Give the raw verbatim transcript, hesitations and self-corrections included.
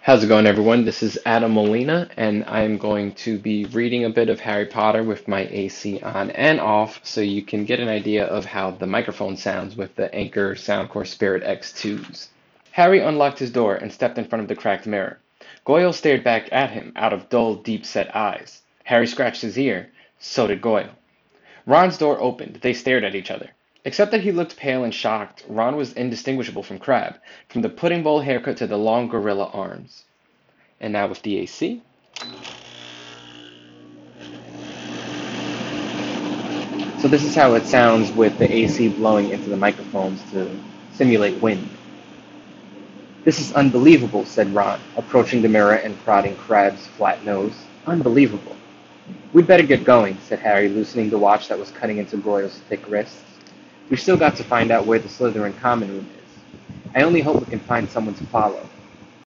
How's it going, everyone? This is Adam Molina, and I'm going to be reading a bit of Harry Potter with my A C on and off so you can get an idea of how the microphone sounds with the Anchor Soundcore Spirit X twos. Harry unlocked his door and stepped in front of the cracked mirror. Goyle stared back at him out of dull, deep-set eyes. Harry scratched his ear. So did Goyle. Ron's door opened. They stared at each other. Except that he looked pale and shocked, Ron was indistinguishable from Crabbe, from the pudding bowl haircut to the long gorilla arms. And now with the A C. So this is how it sounds with the A C blowing into the microphones to simulate wind. "This is unbelievable," said Ron, approaching the mirror and prodding Crabbe's flat nose. "Unbelievable." "We'd better get going," said Harry, loosening the watch that was cutting into Goyle's thick wrists. "We've still got to find out where the Slytherin common room is. I only hope we can find someone to follow."